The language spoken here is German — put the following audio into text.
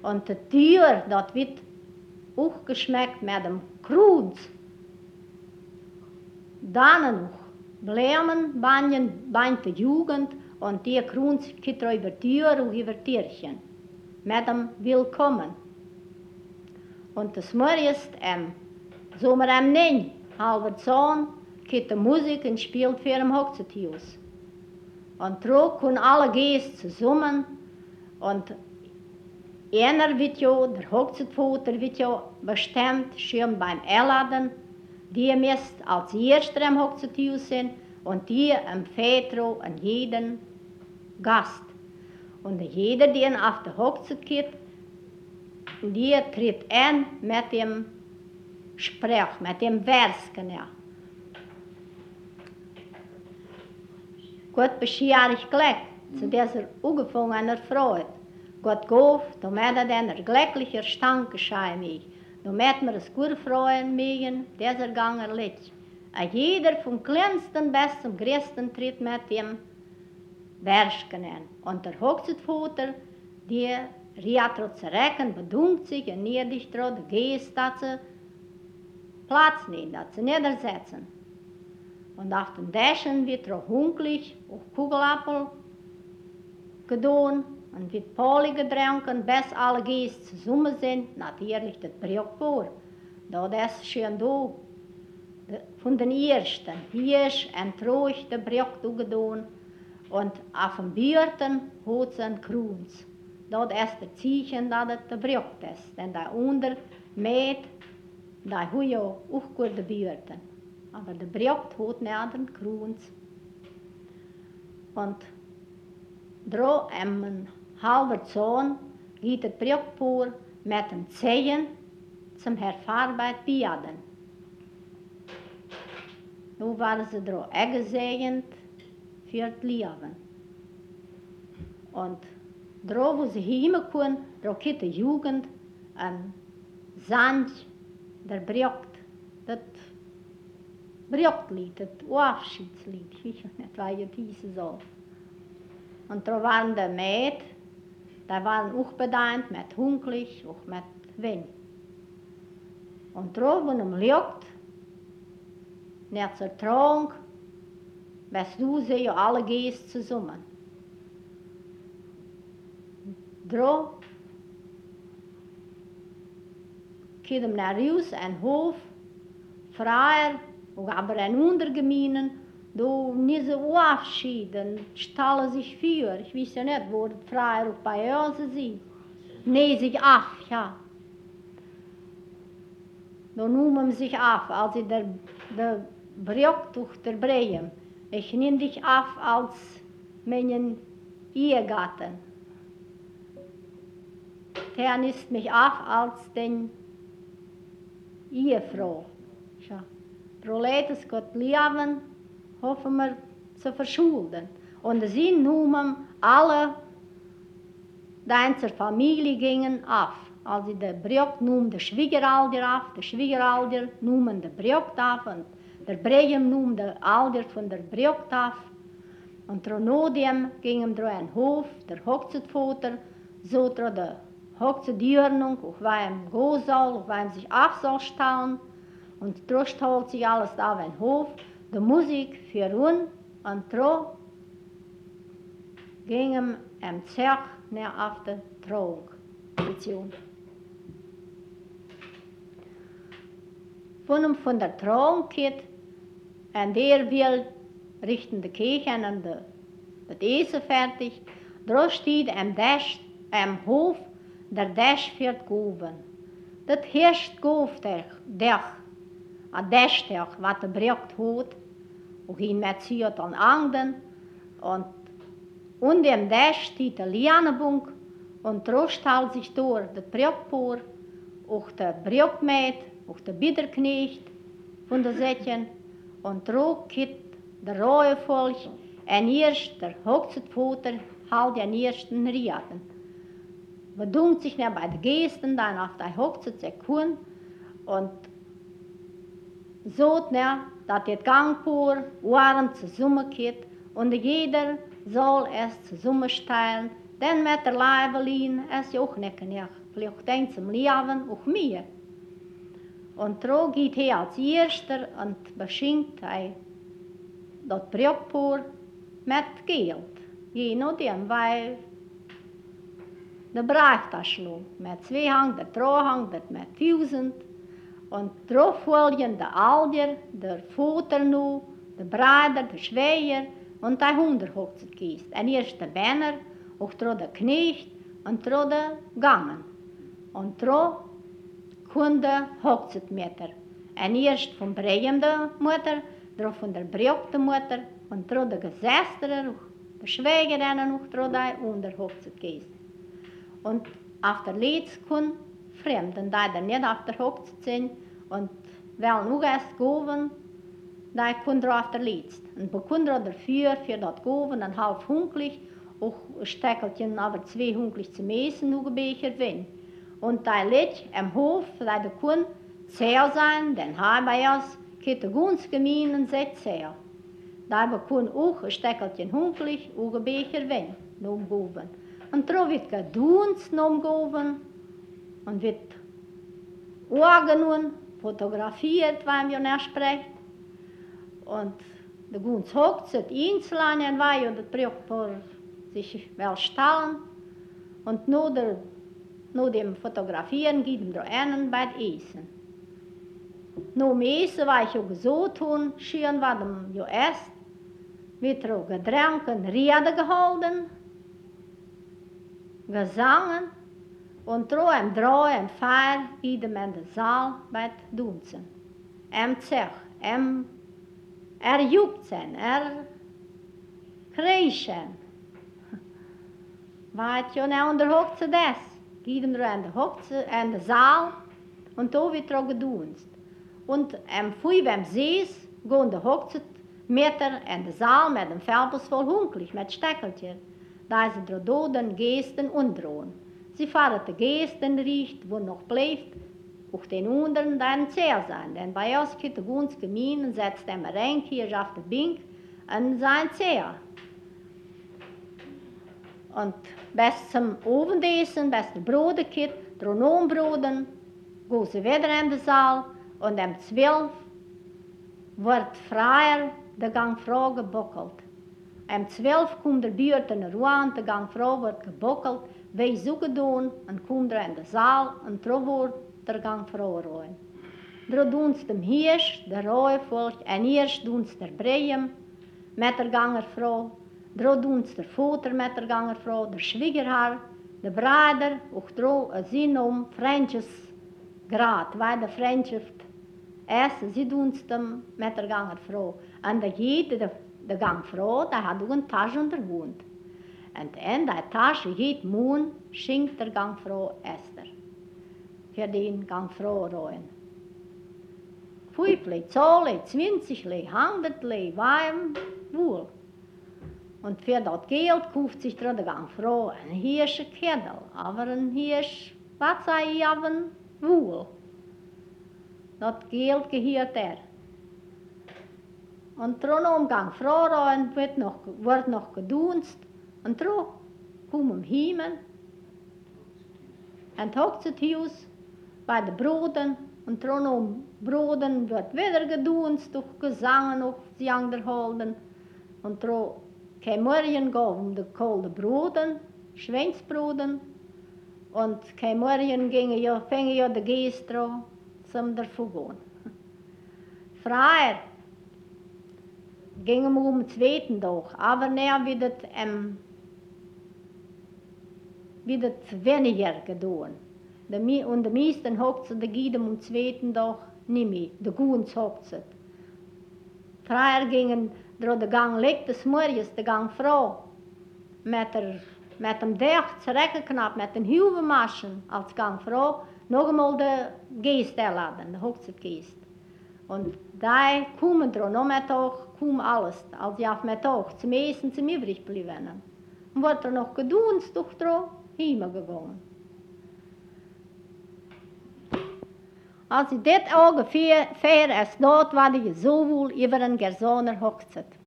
Und die Tür, das wird auch geschmeckt mit dem Kruz. Dann noch Blämen, Banjen die Jugend und die Kruz geht über die Tür und über Tierchen. Mit dem Willkommen. Und das Morgens, so wir nennen, halber Sohn, geht die Musik und spielt für den Hochzeitshaus. Und so können alle Gäste zusammen und einer wird ja, der Hochzeitsvater wird ja bestimmt schon beim Einladen, die müsst als Erster im Hochzeitshaus sein und die am Väter an jeden Gast. Und jeder, der auf der Hochzeit geht, die tritt ein mit dem Sprech, mit dem Vers, genau. Gott beschert ich Glück zu dieser ungefangenen Freude. Gott gaf, damit er glücklicher Stand geschehen mich, damit wir es gut freuen mögen, dieser Gang erlebt. Jeder vom kleinsten bis zum größten tritt mit dem Vers an. Und der Hochzeitsvater, die Riatro zurück und bedankt sich und niedrig der Geist, dass sie Platz nehmen, dass sie niedersetzen. Und auf den Tischen wird hunklich auch Kugelapfel getan und wird Poli getrunken, bis alle Gäste zusammen sind, natürlich das Briochpur. Das ist schon da, von den Ersten. Hier ist ein Troch der Brioch getan und auf dem Bürten hat sie ein Kruz. Das ist der Zeichen, dass es der Brioch ist. Denn da unter mit, da hat ja auch gute Bürten. Aber der Brioch hat nicht den Kruz. Und da ein halber Sohn geht der Briochpur mit den Zehen zum Herfarbeit bejaden. Nun waren sie da eingesegnet für das Leben. Und da, wo sie hinkommen, da geht die Jugend an Sand, der Brioch, das Briochlied, das Abschiedslied, ich weiß nicht, was ich hießen soll. Und da waren die Mädchen, die waren auch bedient mit Hunklich, auch mit Wein. Und da, wo es liegt, nicht zur Trunk, weißt du, sie ja alle Gäste zusammen. Da geht nach Haus ein Hof, Freier, aber ein Untergemeinen, da nicht so Abschied, dann stellen sich für. Ich weiß ja nicht, wo die Freier auch bei uns sind. Nee, sich ab, ja. Da nehmen sie sich ab, als sie der Brioch durch der Breiem. Ich nehme dich ab als meinen Ehegatten. Der nimmt mich ab als den Ehefrau. Ja. Proletes Gott lieben, hoffen wir zu verschulden. Und sie nahmen alle, die zur Familie gingen, ab. Also der Brioch nahm der Schwiegeralter ab, der Schwiegeralter nahmen der Brioch ab und der Breiem nahm der Alter von der Brioch ab. Und danach gingen wir in den Hof, der Hochzeitsvater, so der Hochzeitsdürnung, auch wem gehen soll, auch wem sich ab soll stellen. Und da stellt sich alles da in den Hof, die Musik für uns, und da gingen wir im Zerch auf der Trauung. Von der Trauung geht, und der will Richtung der Kirche und das Essen fertig. Da steht am Hof der Dash für die Guben. Das heißt Gufdach, ein Dashdach, was der Brioch hat, und ihn mit sie an Angden. Und dem Dash steht der Lianebunk, und da stellt sich durch das Briochpur, auch der Briochmäd, auch der Biederknecht von der Sätchen, und da geht der Reuevolk, und erst der Hochzeitsvater halt den ersten Riaden. Bedankt sich nicht bei den Gästen, dann auf der Hochzeit zu kommen, und so, dass das Gangpaar warm zusammengeht, und jeder soll es zusammenstellen dann mit der Leibelin, es ist auch nicht, vielleicht den zum Leben, auch mir. Und so geht er als Erster und beschenkt das Brotpaar mit Geld. Je nachdem, weil der Brieftaschel mit 200, der 300, mit 1000. Und darauf folgen der Alder, der Vater nu, der Bruder, der Schwäger und der Hunderhochzeitskiste. En eerst der Banner, auch der Knecht und der Gangen. Und kon der Hochzeitmeter. En eerst von Breiem der Mutter, drauf von der Brjokte Mutter und der Gesästere, der Schwägerin und der Unterhochzeitskiste. Und auf der Leeds kon Fremden, die nicht auf der Hochzeit sind und wollen auch erst gehen, die können auf der Letzte. Und wir können dafür, für das gehen, ein halb Hunklich, auch ein Steckelchen, aber 2 Hunklich zum Essen, noch ein Becher Wein. Und die Leute im Hof, die können sehr sein, denn haben wir uns ganz gemein und sehr sehr. Da können auch ein Steckelchen Hunklich, auch ein Becher Wein, noch gehen. Und da wird gedunst noch gehen. Und wird angenommen, fotografiert, wenn wir nicht sprechen. Und der ganze Hochzeit einzeln war ja das Brautpaar sich wel stellen. Und nur dem Fotografieren geht ihm da einen bei Essen. Nur dem Essen war ich ja gesagt, schön war dem ja erst, wird er auch Getränke, Rede gehalten, gesangen. Und im 3 und 4 gingen in der Saal bei Dunzen. Zech, juckten, kriechen. Wat je nou in der Hochzeit ist, gingen in der Saal und da wird gedunst. Und früh beim Sees gehen die Hochzeitmeter in der Saal mit dem Felbus voll Hunklich, mit Steckelchen. Da sind die Doden, Gesten und Drohen. Sie fahren die Gesten riecht, wo noch bleibt, auch den anderen dann sehr sein. Denn bei uns geht der ganz gemein und setzt den Renk hier auf der Bank und sein sehr. Und bis zum Abendessen, bis der Bruder geht, der Nombroden, gehen sie wieder in den Saal und 12 wird freier der Gangfrau gebockelt. 12 kommt der Bürten ran, der Gangfrau wird gebockelt. Wij zoeken doen en komen er in de zaal en terug wordt der Gangfrau rein. Daar doen ze dem Hirsch, der Reue volgt en eerst doen ze der Breiem met der Gangerfrau. Daar doen ze der Vater met der Gangerfrau, der Schwiegerhaar, der Bruder, auch daar een zin Freundschaftsgrad, weil der Freundschaft ist, sie doen ze dem met der Gangerfrau. En de Gangfrau, die hat auch eine Tasche unterwohnt. Und in der Tasche jeden Mond schenkt der Gangfrau Esther. Für den Gangfrau rein. 5, 10, 20, 100, warm, wohl. Und für das Geld kauft sich der Gangfrau ein Hirsche Kettel, aber ein Hirsch, was sei ich aber wohl. Das Geld gehört Und darum Gangfrau rein wird noch gedunst. Und dann kommen wir heim und Hochzeithaus bei den Broden. Und dann Broden wird wieder gedunst, durch Gesang auf die anderen. Und dann kann morgen gehen die kalten Broden, Schweinsbroden. Und kann morgen fängen ja die Gäste zum davon gehen. Freier gingen wir den 2. Tag, aber näher wird es weniger getan. Und die meisten Hochzeiten gehen am 2. Tag nicht mehr, die ganze Hochzeit. Früher gingen der Gang legt des Morgens, der Gangfrau, mit dem Dach zurückgeknappt, mit den Hübenmaschen als Gangfrau, noch einmal die Gäste erladen, die Hochzeitgäste. Und da kommen noch Mittag, kommt alles, als sie auf Mittag zum Essen zum übrig blieben. Und wird noch gedunst, durch heimgegangen. Als ich das ungefähr ist dort, war ich so wohl über eine Gersoner Hochzeit.